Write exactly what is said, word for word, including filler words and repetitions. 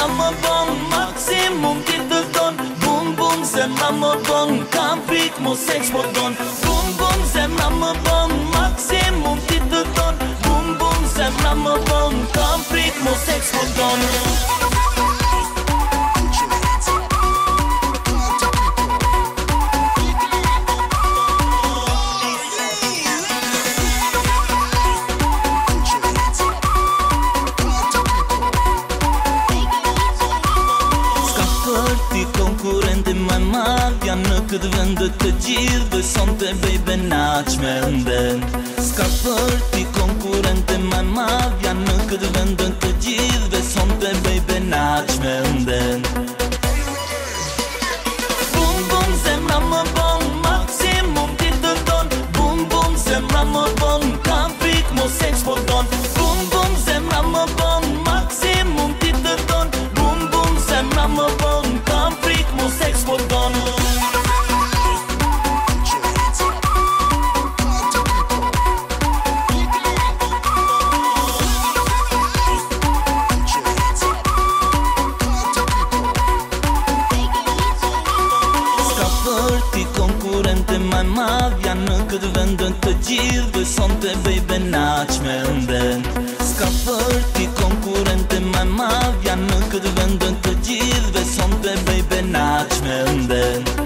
më bon, maksimum ti të don. Bum bum zemra më bon, kam pik mos eksplodon. Bum bum zemra më bon, maksimum ti të don. Bum bum zemra më bon, kam pik mos eksplodon. Konkurente mai mafia në këtë vend të gjithë dhe sonte baby naq me ndend. Ska për ti konkurente mai mafia në këtë vend të gjithë dhe sonte baby naq me ndend. Bum bum zemra më bon, maksimum ti të don. Bum bum zemra më bon, kam pik mos eksplodon. Bum bum zemra më bon, maksimum ti të don. Bum bum zemra më bon, kam pik mos eksplodon. Ska për ti konkurente mai mafia në këtë vend të gjithë dhe sonte baby naq me ndend. Ska për ti konkurente mai mafia në këtë vend të gjithë dhe sonte baby naq me ndend.